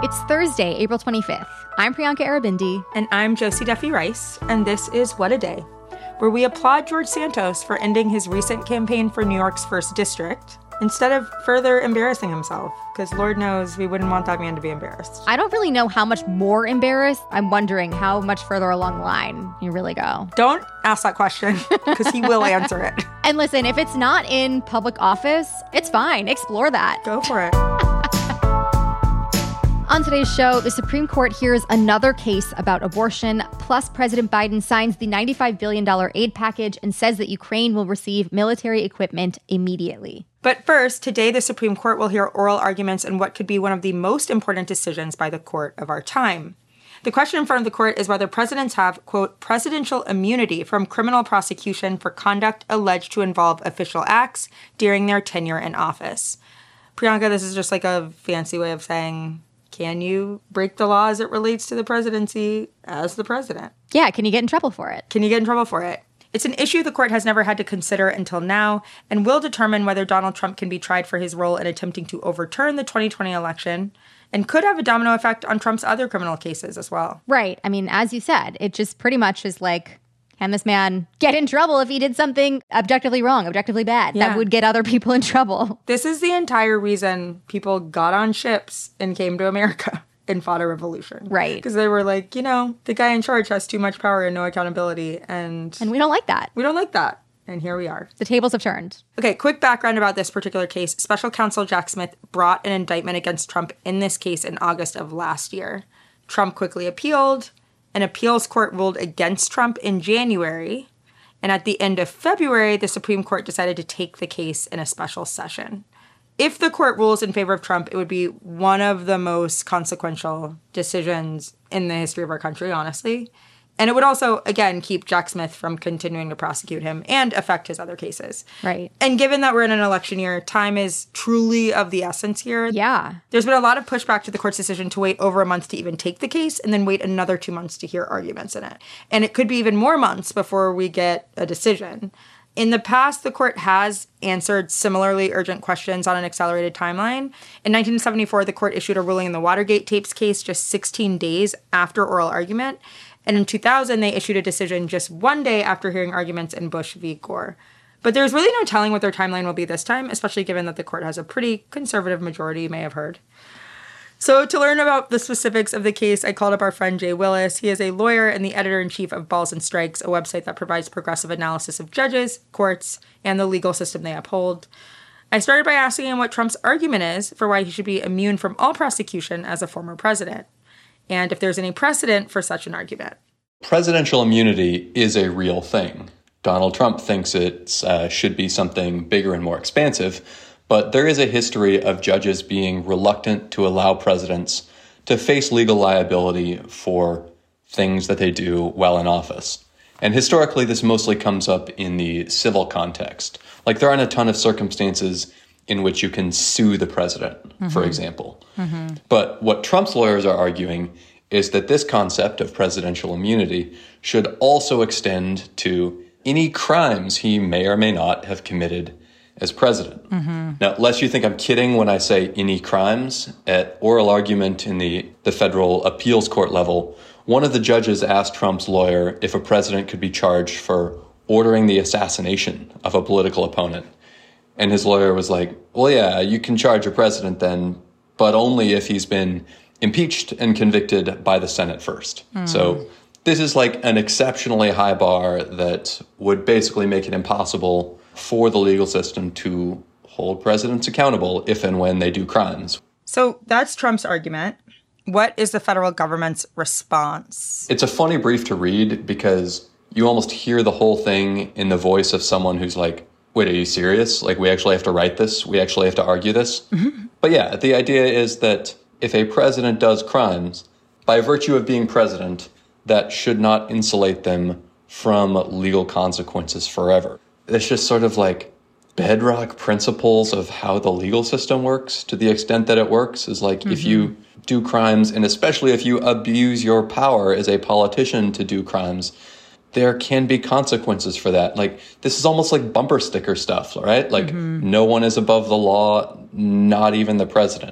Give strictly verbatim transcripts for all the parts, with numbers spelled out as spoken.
It's Thursday, April twenty-fifth. I'm Priyanka Arabindi. And I'm Josie Duffy Rice, and this is What a Day, where we applaud George Santos for ending his recent campaign for New York's first district, instead of further embarrassing himself, because Lord knows we wouldn't want that man to be embarrassed. I don't really know how much more embarrassed. I'm wondering how much further along the line you really go. Don't ask that question, because he will answer it. And listen, if it's not in public office, it's fine. Explore that. Go for it. On today's show, the Supreme Court hears another case about abortion, plus President Biden signs the ninety-five billion dollars aid package and says that Ukraine will receive military equipment immediately. But first, today the Supreme Court will hear oral arguments in what could be one of the most important decisions by the court of our time. The question in front of the court is whether presidents have, quote, presidential immunity from criminal prosecution for conduct alleged to involve official acts during their tenure in office. Priyanka, this is just like a fancy way of saying, can you break the law as it relates to the presidency as the president? Yeah, can you get in trouble for it? Can you get in trouble for it? It's an issue the court has never had to consider until now and will determine whether Donald Trump can be tried for his role in attempting to overturn the twenty twenty election and could have a domino effect on Trump's other criminal cases as well. Right. I mean, as you said, it just pretty much is like, can this man get in trouble if he did something objectively wrong, objectively bad, yeah. that would get other people in trouble? This is the entire reason people got on ships and came to America and fought a revolution. Right. Because they were like, you know, the guy in charge has too much power and no accountability. And, and we don't like that. We don't like that. And here we are. The tables have turned. Okay, quick background about this particular case. Special counsel Jack Smith brought an indictment against Trump in this case in August of last year. Trump quickly appealed. An appeals court ruled against Trump in January. And at the end of February, the Supreme Court decided to take the case in a special session. If the court rules in favor of Trump, it would be one of the most consequential decisions in the history of our country, honestly. And it would also, again, keep Jack Smith from continuing to prosecute him and affect his other cases. Right. And given that we're in an election year, time is truly of the essence here. Yeah. There's been a lot of pushback to the court's decision to wait over a month to even take the case and then wait another two months to hear arguments in it. And it could be even more months before we get a decision. In the past, the court has answered similarly urgent questions on an accelerated timeline. In nineteen seventy-four, the court issued a ruling in the Watergate tapes case just sixteen days after oral argument. And in two thousand, they issued a decision just one day after hearing arguments in Bush v. Gore. But there's really no telling what their timeline will be this time, especially given that the court has a pretty conservative majority, you may have heard. So to learn about the specifics of the case, I called up our friend Jay Willis. He is a lawyer and the editor-in-chief of Balls and Strikes, a website that provides progressive analysis of judges, courts, and the legal system they uphold. I started by asking him what Trump's argument is for why he should be immune from all prosecution as a former president, and if there's any precedent for such an argument. Presidential immunity is a real thing. Donald Trump thinks it uh, should be something bigger and more expansive, but there is a history of judges being reluctant to allow presidents to face legal liability for things that they do while in office. And historically, this mostly comes up in the civil context. Like, there aren't a ton of circumstances in which you can sue the president, mm-hmm. for example. Mm-hmm. But what Trump's lawyers are arguing is that this concept of presidential immunity should also extend to any crimes he may or may not have committed as president. Mm-hmm. Now, lest you think I'm kidding when I say any crimes, at oral argument in the, the federal appeals court level, one of the judges asked Trump's lawyer if a president could be charged for ordering the assassination of a political opponent. And his lawyer was like, well, yeah, you can charge a president then, but only if he's been impeached and convicted by the Senate first. Mm. So this is like an exceptionally high bar that would basically make it impossible for the legal system to hold presidents accountable if and when they do crimes. So that's Trump's argument. What is the federal government's response? It's a funny brief to read because you almost hear the whole thing in the voice of someone who's like, wait, are you serious? Like, we actually have to write this? We actually have to argue this? Mm-hmm. But yeah, the idea is that if a president does crimes, by virtue of being president, that should not insulate them from legal consequences forever. It's just sort of like bedrock principles of how the legal system works, to the extent that it works, is like mm-hmm. if you do crimes, and especially if you abuse your power as a politician to do crimes, there can be consequences for that. Like, this is almost like bumper sticker stuff, right? Like, mm-hmm. no one is above the law, not even the president.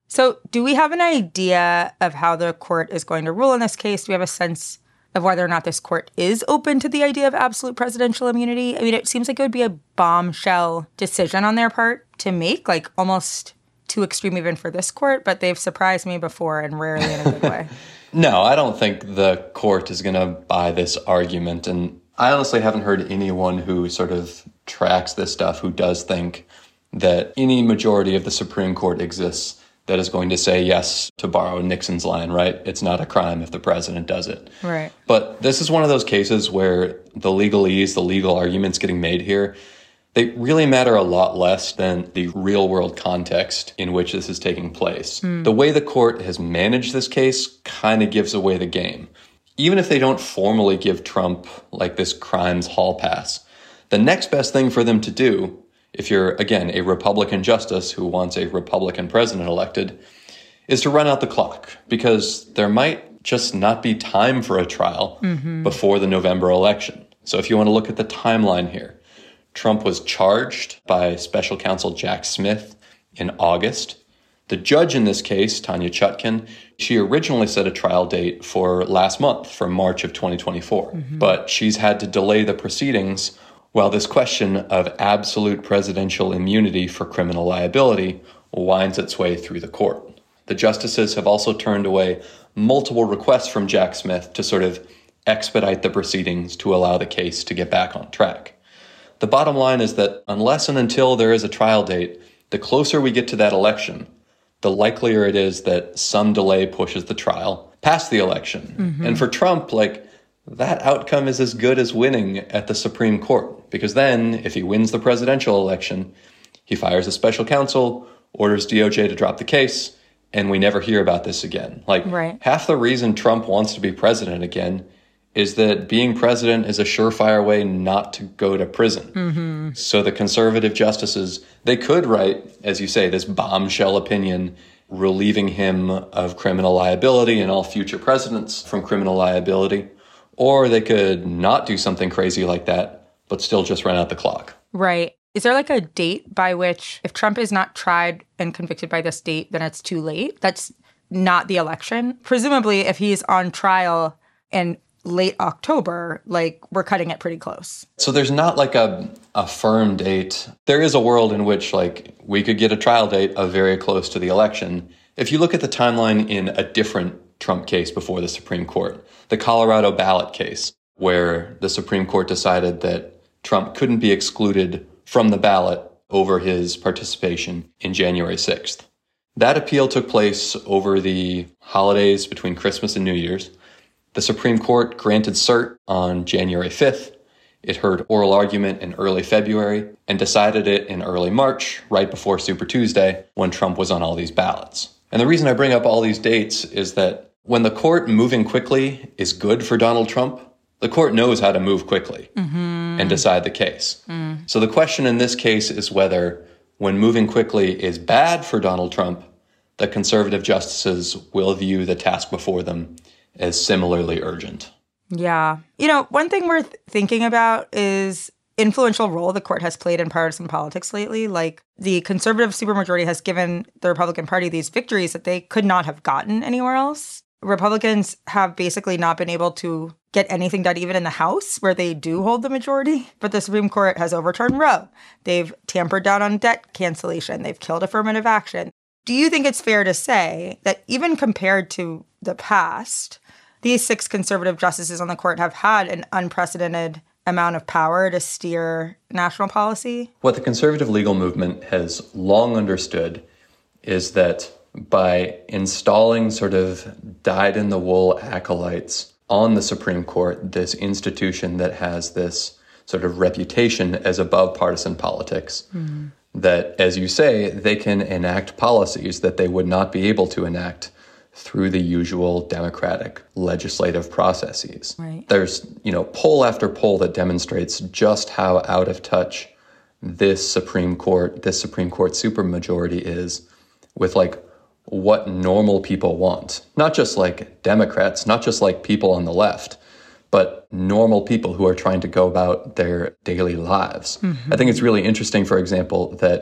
So do we have an idea of how the court is going to rule in this case? Do we have a sense of whether or not this court is open to the idea of absolute presidential immunity? I mean, it seems like it would be a bombshell decision on their part to make, like almost too extreme even for this court, but they've surprised me before and rarely in a good way. No, I don't think the court is going to buy this argument. And I honestly haven't heard anyone who sort of tracks this stuff who does think that any majority of the Supreme Court exists that is going to say yes, to borrow Nixon's line, right? It's not a crime if the president does it. Right. But this is one of those cases where the legalese, the legal arguments getting made here, they really matter a lot less than the real world context in which this is taking place. Mm. The way the court has managed this case kind of gives away the game. Even if they don't formally give Trump like this crimes hall pass, the next best thing for them to do, if you're, again, a Republican justice who wants a Republican president elected, is to run out the clock, because there might just not be time for a trial mm-hmm. before the November election. So if you want to look at the timeline here, Trump was charged by special counsel Jack Smith in August. The judge in this case, Tanya Chutkan, she originally set a trial date for last month, for March of twenty twenty-four. Mm-hmm. But she's had to delay the proceedings while this question of absolute presidential immunity for criminal liability winds its way through the court. The justices have also turned away multiple requests from Jack Smith to sort of expedite the proceedings to allow the case to get back on track. The bottom line is that unless and until there is a trial date, the closer we get to that election, the likelier it is that some delay pushes the trial past the election. Mm-hmm. And for Trump, like, that outcome is as good as winning at the Supreme Court, because then if he wins the presidential election, he fires a special counsel, orders D O J to drop the case, and we never hear about this again. Like, right. Half the reason Trump wants to be president again is that being president is a surefire way not to go to prison. Mm-hmm. So the conservative justices, they could write, as you say, this bombshell opinion relieving him of criminal liability and all future presidents from criminal liability. Or they could not do something crazy like that, but still just run out the clock. Right. Is there like a date by which if Trump is not tried and convicted by this date, then it's too late? That's not the election. Presumably, if he's on trial in late October, like, we're cutting it pretty close. So there's not like a, a firm date. There is a world in which, like, we could get a trial date of very close to the election. If you look at the timeline in a different Trump case before the Supreme Court, the Colorado ballot case, where the Supreme Court decided that Trump couldn't be excluded from the ballot over his participation in January sixth. That appeal took place over the holidays between Christmas and New Year's. The Supreme Court granted cert on January fifth. It heard oral argument in early February and decided it in early March, right before Super Tuesday, when Trump was on all these ballots. And the reason I bring up all these dates is that when the court moving quickly is good for Donald Trump, the court knows how to move quickly mm-hmm. and decide the case. Mm. So the question in this case is whether, when moving quickly is bad for Donald Trump, the conservative justices will view the task before them as similarly urgent. Yeah. You know, one thing worth thinking about is influential role the court has played in partisan politics lately. Like, the conservative supermajority has given the Republican Party these victories that they could not have gotten anywhere else. Republicans have basically not been able to get anything done even in the House, where they do hold the majority. But the Supreme Court has overturned Roe. They've tampered down on debt cancellation. They've killed affirmative action. Do you think it's fair to say that even compared to the past, these six conservative justices on the court have had an unprecedented amount of power to steer national policy? What the conservative legal movement has long understood is that by installing sort of dyed-in-the-wool acolytes on the Supreme Court, this institution that has this sort of reputation as above partisan politics, mm-hmm. that, as you say, they can enact policies that they would not be able to enact through the usual democratic legislative processes. Right. There's, you know, poll after poll that demonstrates just how out of touch this Supreme Court, this Supreme Court supermajority is with, like, what normal people want. Not just like Democrats, not just like people on the left, but normal people who are trying to go about their daily lives. Mm-hmm. I think it's really interesting, for example, that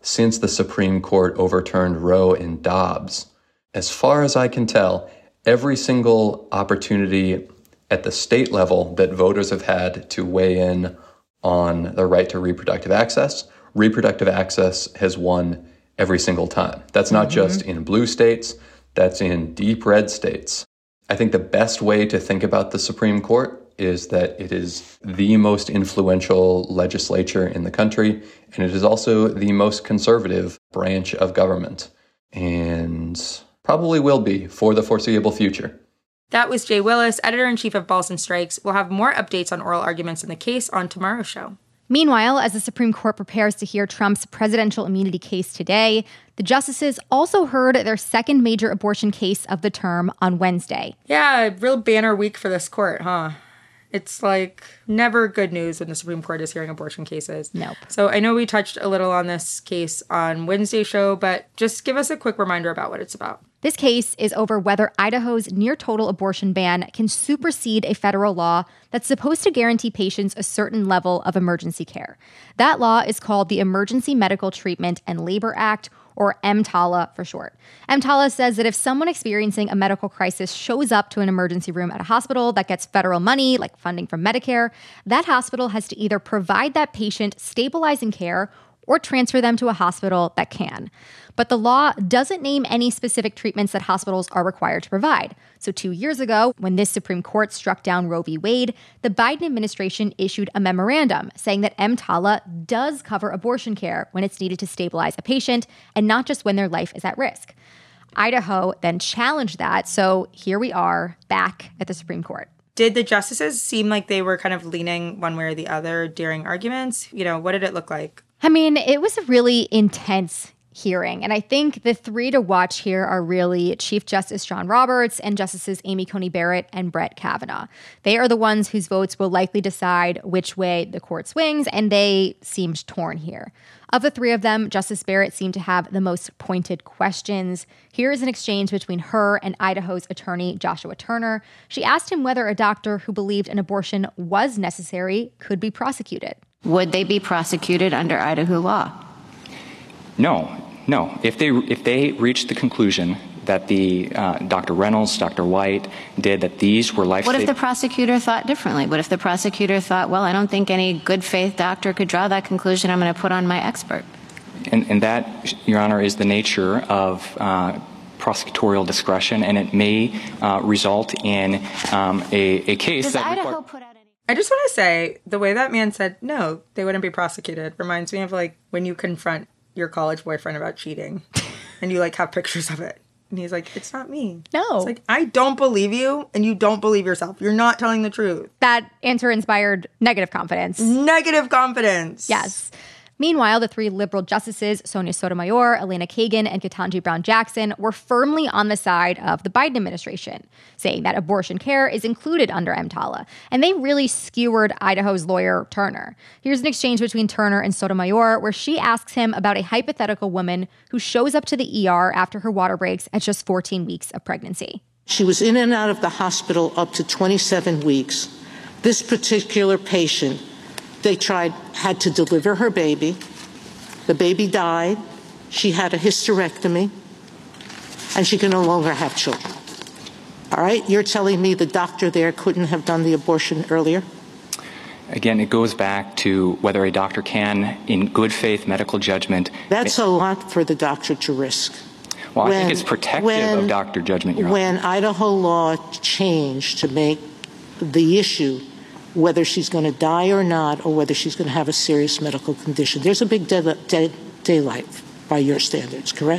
since the Supreme Court overturned Roe and Dobbs. As far as I can tell, every single opportunity at the state level that voters have had to weigh in on the right to reproductive access, reproductive access has won every single time. That's not mm-hmm. just in blue states, that's in deep red states. I think the best way to think about the Supreme Court is that it is the most influential legislature in the country, and it is also the most conservative branch of government, and probably will be for the foreseeable future. That was Jay Willis, editor-in-chief of Balls and Strikes. We'll have more updates on oral arguments in the case on tomorrow's show. Meanwhile, as the Supreme Court prepares to hear Trump's presidential immunity case today, the justices also heard their second major abortion case of the term on Wednesday. Yeah, real banner week for this court, huh? It's like never good news when the Supreme Court is hearing abortion cases. Nope. So I know we touched a little on this case on Wednesday's show, but just give us a quick reminder about what it's about. This case is over whether Idaho's near-total abortion ban can supersede a federal law that's supposed to guarantee patients a certain level of emergency care. That law is called the Emergency Medical Treatment and Labor Act, or EMTALA for short. EMTALA says that if someone experiencing a medical crisis shows up to an emergency room at a hospital that gets federal money, like funding from Medicare, that hospital has to either provide that patient stabilizing care or transfer them to a hospital that can. But the law doesn't name any specific treatments that hospitals are required to provide. So two years ago, when this Supreme Court struck down Roe v. Wade, the Biden administration issued a memorandum saying that EMTALA does cover abortion care when it's needed to stabilize a patient and not just when their life is at risk. Idaho then challenged that, so here we are back at the Supreme Court. Did the justices seem like they were kind of leaning one way or the other during arguments? You know, what did it look like? I mean, it was a really intense hearing. And I think the three to watch here are really Chief Justice John Roberts and Justices Amy Coney Barrett and Brett Kavanaugh. They are the ones whose votes will likely decide which way the court swings, and they seemed torn here. Of the three of them, Justice Barrett seemed to have the most pointed questions. Here is an exchange between her and Idaho's attorney, Joshua Turner. She asked him whether a doctor who believed an abortion was necessary could be prosecuted. Would they be prosecuted under Idaho law? No, no. If they if they reached the conclusion that the uh, Doctor Reynolds, Doctor White did, that these were life. What if the prosecutor thought differently? What if the prosecutor thought, well, I don't think any good faith doctor could draw that conclusion. I'm going to put on my expert. And, and that, Your Honor, is the nature of uh, prosecutorial discretion, and it may uh, result in um, a, a case Does that Idaho require- put out any? I just want to say, the way that man said, no, they wouldn't be prosecuted, reminds me of, like, when you confront your college boyfriend about cheating, and you, like, have pictures of it. And he's like, it's not me. No. It's like, I don't believe you, and you don't believe yourself. You're not telling the truth. That answer inspired negative confidence. Negative confidence. Yes. Meanwhile, the three liberal justices, Sonia Sotomayor, Elena Kagan, and Ketanji Brown Jackson, were firmly on the side of the Biden administration, saying that abortion care is included under EMTALA. And they really skewered Idaho's lawyer, Turner. Here's an exchange between Turner and Sotomayor, where she asks him about a hypothetical woman who shows up to the E R after her water breaks at just fourteen weeks of pregnancy. She was in and out of the hospital up to twenty-seven weeks. This particular patient, they tried, had to deliver her baby. The baby died. She had a hysterectomy, and she can no longer have children. All right? You're telling me the doctor there couldn't have done the abortion earlier? Again, it goes back to whether a doctor can, in good faith medical judgment. That's a lot for the doctor to risk. Well, when, I think it's protective when, of doctor judgment, Your Honor. When Idaho law changed to make the issue whether she's going to die or not, or whether she's going to have a serious medical condition. There's a big day- day- daylight by your standards, correct?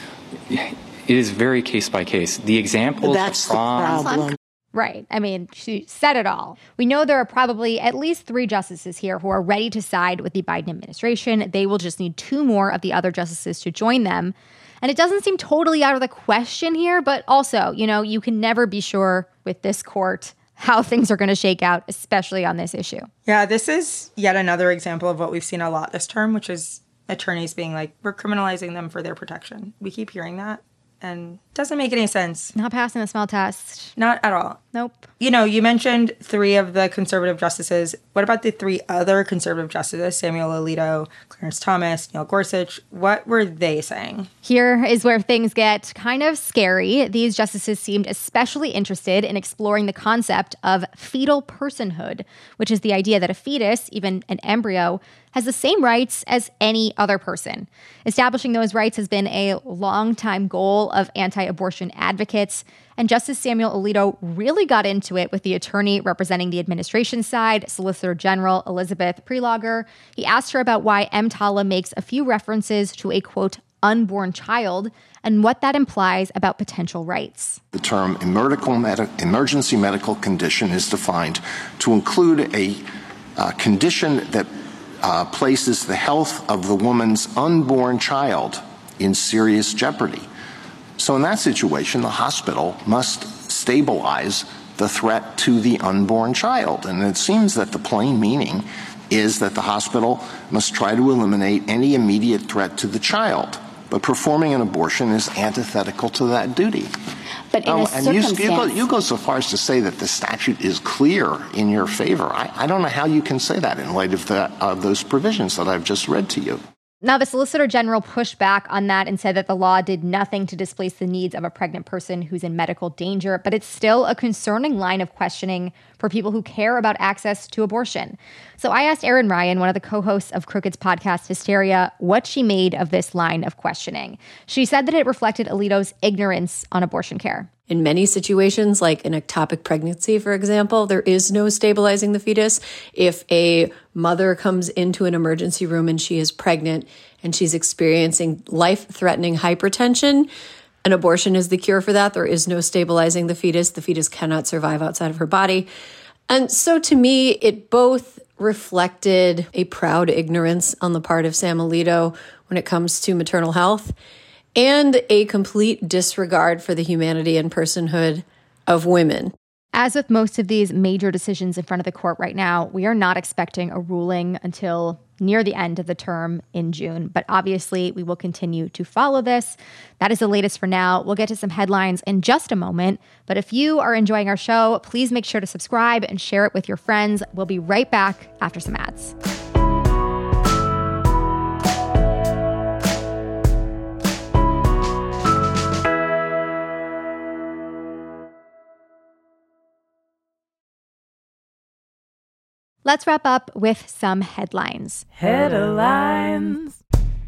It is very case by case. The examples That's the from problem. Right. I mean, she said it all. We know there are probably at least three justices here who are ready to side with the Biden administration. They will just need two more of the other justices to join them. And it doesn't seem totally out of the question here, but also, you know, you can never be sure with this court how things are going to shake out, especially on this issue. Yeah, this is yet another example of what we've seen a lot this term, which is attorneys being like, we're criminalizing them for their protection. We keep hearing that, and it doesn't make any sense. Not passing the smell test. Not at all. Nope. You know, you mentioned three of the conservative justices. What about the three other conservative justices, Samuel Alito, Clarence Thomas, Neil Gorsuch? What were they saying? Here is where things get kind of scary. These justices seemed especially interested in exploring the concept of fetal personhood, which is the idea that a fetus, even an embryo, has the same rights as any other person. Establishing those rights has been a long-time goal of anti-abortion advocates, and Justice Samuel Alito really got into it with the attorney representing the administration side, Solicitor General Elizabeth Prelogar. He asked her about why EMTALA makes a few references to a, quote, unborn child, and what that implies about potential rights. The term emergency medical condition is defined to include a uh, condition that Uh, places the health of the woman's unborn child in serious jeopardy. So in that situation, the hospital must stabilize the threat to the unborn child. And it seems that the plain meaning is that the hospital must try to eliminate any immediate threat to the child. But performing an abortion is antithetical to that duty. But in oh, a and you, circumstance... you, go, you go so far as to say that the statute is clear in your favor. I, I don't know how you can say that in light of the, uh, those provisions that I've just read to you. Now, the Solicitor General pushed back on that and said that the law did nothing to displace the needs of a pregnant person who's in medical danger, but it's still a concerning line of questioning for people who care about access to abortion. So I asked Erin Ryan, one of the co-hosts of Crooked's podcast Hysteria, what she made of this line of questioning. She said that it reflected Alito's ignorance on abortion care. In many situations, like an ectopic pregnancy, for example, there is no stabilizing the fetus. If a mother comes into an emergency room and she is pregnant and she's experiencing life-threatening hypertension, an abortion is the cure for that. There is no stabilizing the fetus. The fetus cannot survive outside of her body. And so to me, it both reflected a proud ignorance on the part of Sam Alito when it comes to maternal health, and a complete disregard for the humanity and personhood of women. As with most of these major decisions in front of the court right now, we are not expecting a ruling until near the end of the term in June. But obviously, we will continue to follow this. That is the latest for now. We'll get to some headlines in just a moment. But if you are enjoying our show, please make sure to subscribe and share it with your friends. We'll be right back after some ads. Let's wrap up with some headlines. Headlines.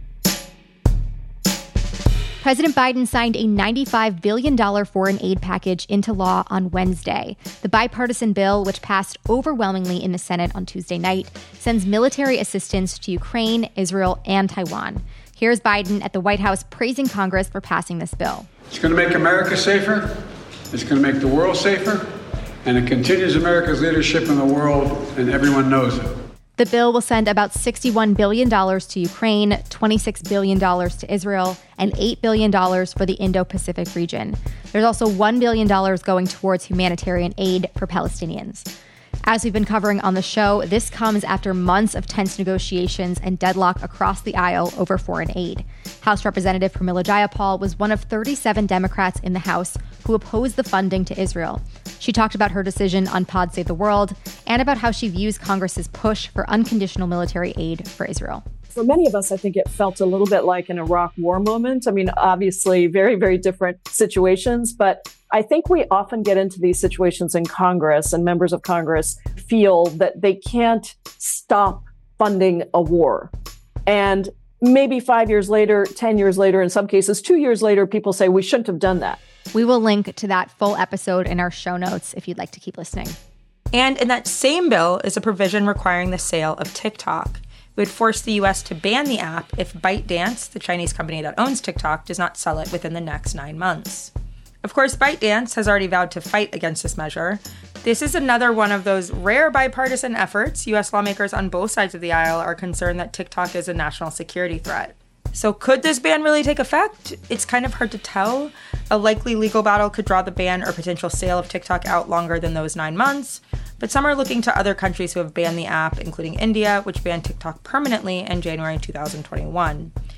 President Biden signed a ninety-five billion dollars foreign aid package into law on Wednesday. The bipartisan bill, which passed overwhelmingly in the Senate on Tuesday night, sends military assistance to Ukraine, Israel, and Taiwan. Here's Biden at the White House praising Congress for passing this bill. It's going to make America safer. It's going to make the world safer. And it continues America's leadership in the world, and everyone knows it. The bill will send about sixty-one billion dollars to Ukraine, twenty-six billion dollars to Israel, and eight billion dollars for the Indo-Pacific region. There's also one billion dollars going towards humanitarian aid for Palestinians. As we've been covering on the show, this comes after months of tense negotiations and deadlock across the aisle over foreign aid. House Representative Pramila Jayapal was one of thirty-seven Democrats in the House who opposed the funding to Israel. She talked about her decision on Pod Save the World and about how she views Congress's push for unconditional military aid for Israel. For many of us, I think it felt a little bit like an Iraq war moment. I mean, obviously, very, very different situations, but I think we often get into these situations in Congress, and members of Congress feel that they can't stop funding a war. And maybe five years later, ten years later, in some cases, two years later, people say we shouldn't have done that. We will link to that full episode in our show notes if you'd like to keep listening. And in that same bill is a provision requiring the sale of TikTok. It would force the U S to ban the app if ByteDance, the Chinese company that owns TikTok, does not sell it within the next nine months. Of course, ByteDance has already vowed to fight against this measure. This is another one of those rare bipartisan efforts. U S lawmakers on both sides of the aisle are concerned that TikTok is a national security threat. So could this ban really take effect? It's kind of hard to tell. A likely legal battle could draw the ban or potential sale of TikTok out longer than those nine months. But some are looking to other countries who have banned the app, including India, which banned TikTok permanently in January two thousand twenty-one.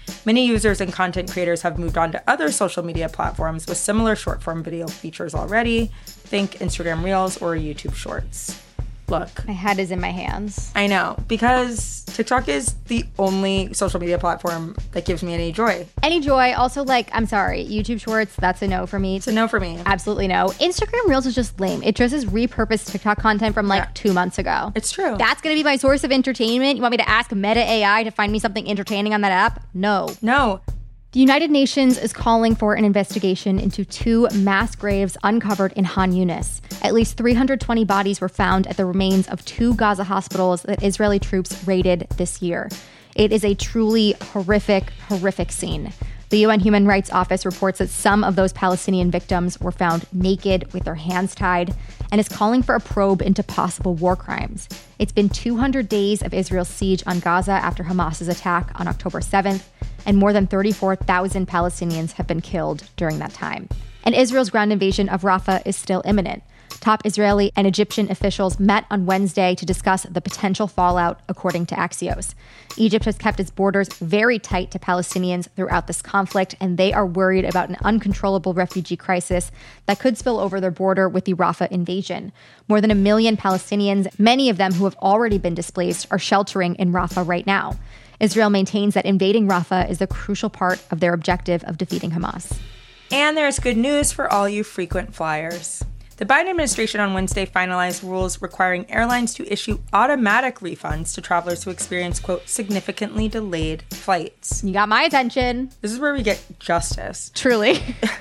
Many users and content creators have moved on to other social media platforms with similar short-form video features already. Think Instagram Reels or YouTube Shorts. Look. My head is in my hands. I know, because TikTok is the only social media platform that gives me any joy. Any joy. Also, like, I'm sorry, YouTube Shorts, that's a no for me. It's a no for me. Absolutely no. Instagram Reels is just lame. It just is repurposed TikTok content from like yeah. two months ago. It's true. That's going to be my source of entertainment? You want me to ask Meta A I to find me something entertaining on that app? No. No. The United Nations is calling for an investigation into two mass graves uncovered in Han Yunis. At least three hundred twenty bodies were found at the remains of two Gaza hospitals that Israeli troops raided this year. It is a truly horrific, horrific scene. The U N Human Rights Office reports that some of those Palestinian victims were found naked with their hands tied and is calling for a probe into possible war crimes. It's been two hundred days of Israel's siege on Gaza after Hamas's attack on October seventh, and more than thirty-four thousand Palestinians have been killed during that time. And Israel's ground invasion of Rafah is still imminent. Top Israeli and Egyptian officials met on Wednesday to discuss the potential fallout, according to Axios. Egypt has kept its borders very tight to Palestinians throughout this conflict, and they are worried about an uncontrollable refugee crisis that could spill over their border with the Rafah invasion. More than a million Palestinians, many of them who have already been displaced, are sheltering in Rafah right now. Israel maintains that invading Rafah is a crucial part of their objective of defeating Hamas. And there's good news for all you frequent flyers. The Biden administration on Wednesday finalized rules requiring airlines to issue automatic refunds to travelers who experience, quote, significantly delayed flights. You got my attention. This is where we get justice. Truly.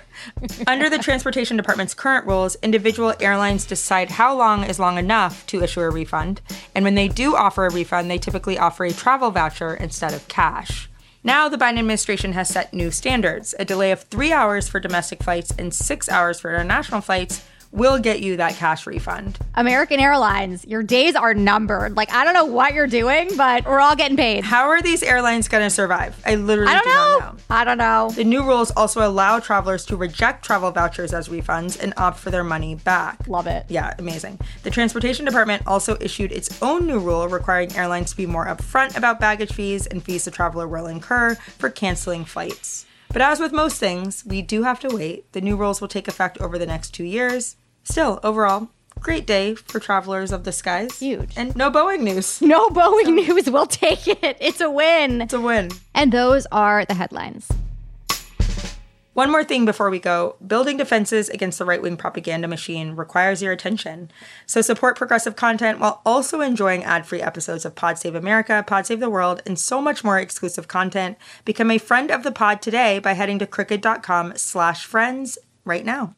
Under the Transportation Department's current rules, individual airlines decide how long is long enough to issue a refund. And when they do offer a refund, they typically offer a travel voucher instead of cash. Now, the Biden administration has set new standards. A delay of three hours for domestic flights and six hours for international flights will get you that cash refund. American Airlines, your days are numbered. Like, I don't know what you're doing, but we're all getting paid. How are these airlines going to survive? I literally I don't do know. not know. I don't know. The new rules also allow travelers to reject travel vouchers as refunds and opt for their money back. Love it. Yeah, amazing. The Transportation Department also issued its own new rule requiring airlines to be more upfront about baggage fees and fees the traveler will incur for canceling flights. But as with most things, we do have to wait. The new rules will take effect over the next two years. Still, overall, great day for travelers of the skies. Huge. And no Boeing news. No Boeing so, news. We'll take it. It's a win. It's a win. And those are the headlines. One more thing before we go. Building defenses against the right-wing propaganda machine requires your attention. So support progressive content while also enjoying ad-free episodes of Pod Save America, Pod Save the World, and so much more exclusive content. Become a friend of the pod today by heading to crooked.com slash friends right now.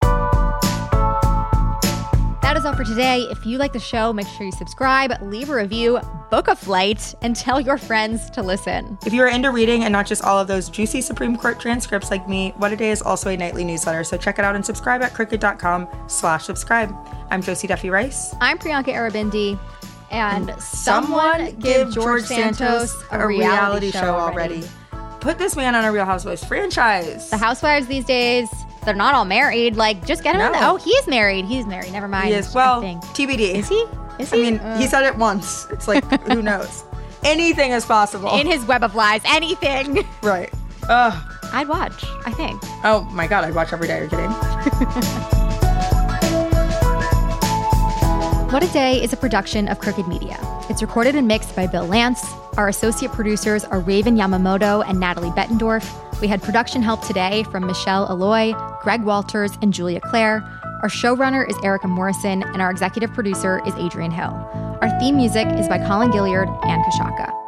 That is all for today. If you like the show, make sure you subscribe, leave a review, book a flight, and tell your friends to listen. If you're into reading and not just all of those juicy Supreme Court transcripts like me, What a Day is also a nightly newsletter, so check it out and subscribe at crooked.com slash subscribe. I'm Josie Duffy Rice. I'm Priyanka Arabindi. And, and someone, someone give George Santos, Santos a, a reality, reality show, show already. already. Put this man on a Real Housewives franchise. The Housewives these days, they're not all married. Like, just get him. No. In. Oh, he is married. He's married. Never mind. He is. Well, T B D. Is he? Is he? I mean, uh. he said it once. It's like, who knows? Anything is possible. In his web of lies. Anything. Right. Ugh. I'd watch, I think. Oh, my God. I'd watch every day. You're kidding. What a Day is a production of Crooked Media. It's recorded and mixed by Bill Lance. Our associate producers are Raven Yamamoto and Natalie Bettendorf. We had production help today from Michelle Alloy, Greg Walters, and Julia Clare. Our showrunner is Erica Morrison, and our executive producer is Adrian Hill. Our theme music is by Colin Gilliard and Kashaka.